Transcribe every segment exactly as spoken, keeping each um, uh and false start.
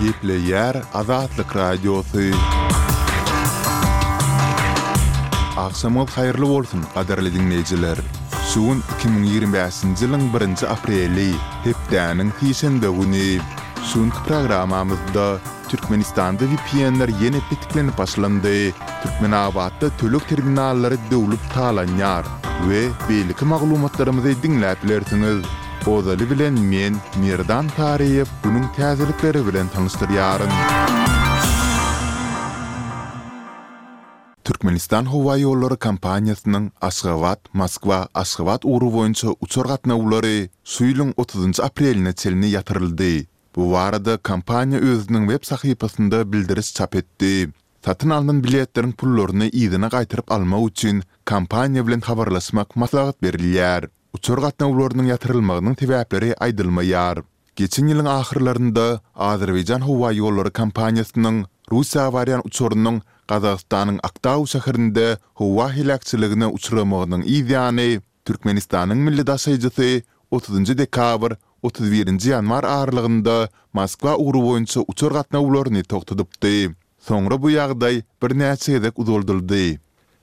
Gepleyer Azatlyk Radiosu. Akşamol hayırlı bolsun, qadarly dinleyijiler. Suun iki bin ýygrimi beşinji ýylyň birinji apreli, hepdäniň hiýşende güni. Suun programamyzda Türkmenistanda V P N'ler ýene bitiklenip başlandy. Türkmenabatda tölük terminallary döwlüp talanýar we beýleki maglumatlarymyzy dinläp bilersiňiz. Ozaly bilen men Mirdan Tariýew bunyň täzelikleri bilen tanışdyrýaryn. Türkmenistan Howa ýollary kampaniýasynyň Aşgabat, Moskwa, Aşgabat uğru boýunça uçur gatnawlary şu ýylyň otuzynjy apreline çelini ýatyryldy. Bu barada kampaniýa özüniň web sahypasynda bildiriş çap etdi. Satyn alynan biletleriň pullaryny ýygyna gaýtyryp almak üçin kampaniýa bilen habarlaşmak maslahat berilýär. Uçur gatnawlarynyň ýatyrylmagynyň sebäpleri aýdylmaýar. Geçen ýylyň ahyrlarynda Azerbaýjan Howa ýollary kampaniýasynyň Russiýa bariýan uçurunyň Gazagstanyň Aktau şäherinde howa helakçylygyna uçuramagynyň ýa-ni Türkmenistanyň milli daşaýjysy otuzynjy dekabr otuz birinji ýanwar aralygynda Moskwa uğru boýunça uçur gatnawlaryny togtadypdy. Soňra bu ýagdaý bir näçe gezek uzuldyldy.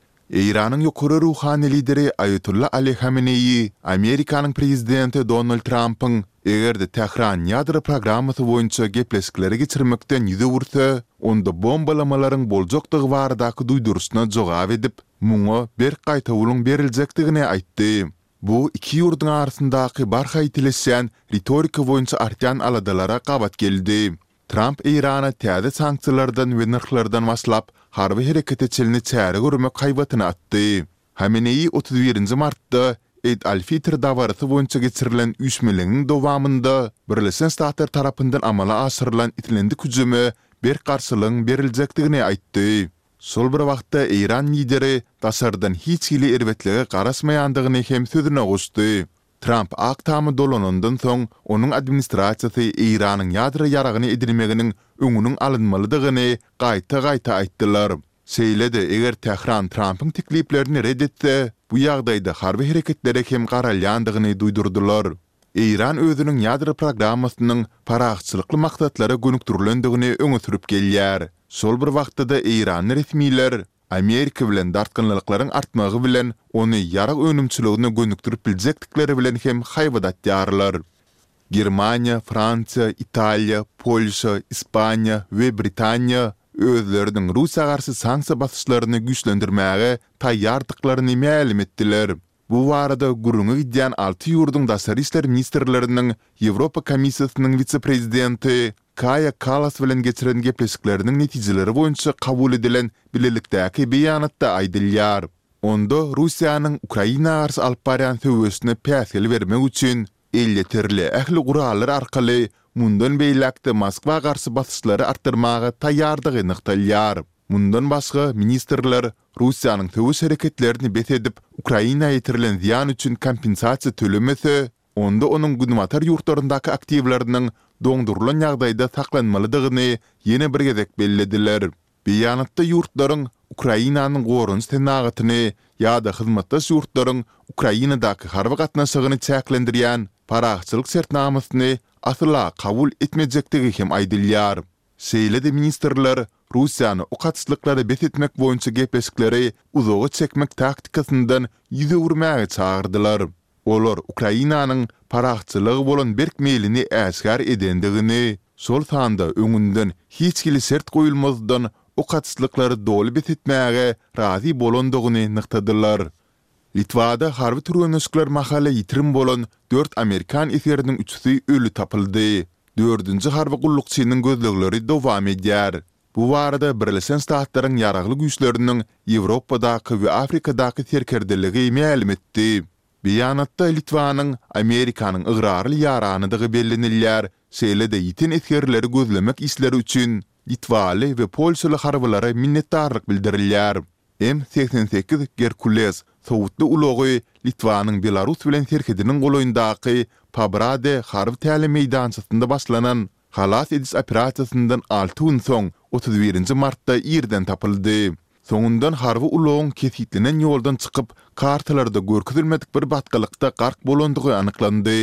Iranyň ýokary ruhany lideri Ayatullah Ali Khamenei, Amerikanyň prezidenti Donald Trump'yň egerde Tehran ýadro programmasy boýunça gepleşikleri geçirmekden ýüze gursa, onda bombalamalaryň boljakdygy baradaky duýdurusyna jogap edip, muňa bir gaýta ulyň beriljakdygyny aýtdy. Bu iki ýurduň arasyndaky barha ýetileşen ritorika boýunça artýan aladalara gabat geldi. Trump Irana täze sanksiýalardan we narhlardan başlap harby herekete çelini çäre görmek haýbatyny atdy. Khamenei otuz birinji martda Eid al-Fitr dawarasy boýunça geçirilen üýtmeligiň dowamında Birleşen Ştatlar tarapyndan amala aşyrylan itlendik hüjüme bir garşylygyň beriljakdygyny aýtdy. Sol bir wagtda Iran lideri tasardan hiç hili erwetlige garaşmaýandygyny hem sözüne goşdy. Trump aktamy dolanandan soň onuň administrasiýasy Iranyň ýadro ýaragyny edilmeginiň öňüniň alynmalydygyny gaýta-gaýta aýtdylar. Şeýlede eger Tehran Trump'yň tekliplerini reddetse, bu ýagdaýda harby hereketlere hem garalýandygyny duýdurdylar. Iran özüniň ýadro programmasynyň paraxçylykly maksatlary gönükdirilendigini öňe sürüp gelýär. Sol bir wagtda Iran resmiler Amerika bilen dartgynlyklaryň artmagy bilen ony ýarak önümçiligine gönükdirip biljekdikleri bilen hem haýbadatýarlar. Germaniýa, Fransiýa, Italiýa, Polşa, Ispaniýa we Britaniýa özleriniň Russiýa garşy sanksiýa basyşlaryny güýçlendirmäge taýýardyklaryny ma'lum etdiler. Bu barada gurunu gidýän alty ýurduň daşary işler ministrleriniň Ýewropa Komissiýasynyň witse-prezidenti Kaja Kallas bilen geçiren gepleşikleriniň netijeleri boýunça kabul edilen bilelikdäki beýanatda aýdylýar. Onda Russiýanyň Ukraina garşy alyp barýan söwesine päsel bermek üçin elli terli ähli gurallar arkaly mundan beýlekde Moskwa garşy basyşlary artdyrmaga taýýardygy nykdalýar. Mundan başga ministrler Russiýanyň töwüş hereketlerini bet edip Ukraina ýetirilen ziýan üçin kompensasiýa tölemese, onda onuň gündematar ýurtlaryndaky aktivlarynyň doňdurulan ýagdaýda saklanmalydygyny ýene bir gezek bellediler. Beýanatda ýurtlaryň Ukrainanyň gorunç tenagatyny ýa-da hyzmatdaş ýurtlaryň Ukrainadaky harby gatnaşygyny çäklendirýän paraxçylyk sertnamasyny asla kabul etmejekdigi hem aýdylýar. Şeýlede ministrler Russiýany okaçlyklary bet etmek boýunça gepleşikleri uzağa çekmek taktikasyndan ýüze urmäge çağırdylar. Olar Ukrainanyň paraxçylygy bolan berk meýlini äşgär edendigini, sol sanda öňünden hiç kili sert goýulmazdan okaçlyklary doly bet etmäge razy bolandygyny nyktadylar. Litvada harby türgenişler mahalle ýitirim bolan dört Amerikan eseriniň üçüsi ölü tapyldy. Dördünji harby gullukçynyň gözlegleri dowam edýär. Bu barada Birleşen Ştatlaryň ýaragly güýçleriniň Ýewropadaky we Afrikadaky serkerdeligi ma'lum etdi. Beýanatda Litvanyň Amerikanyň ıgrarly ýaranydygy bellenilýär. Şeýlede ýitin etgerleri gözlemek işleri üçin Litwaly we Polşaly harbylara minnetdarlyk bildirilýär. M seksen sekiz Herkules sowutly ulogy Litvanyň Belarus bilen serkediniň goloýundaky Pabrade harby tälim meýdançysynda başlanan halas ediş operasiýasyndan alty gün soň otuz birinji martda ýerden tapyldy. Soňundan harby ulogyň kesitlenen ýoldan çykyp kartalarda görkezilmedik bir batgalykda gark bolandygy anyklandy.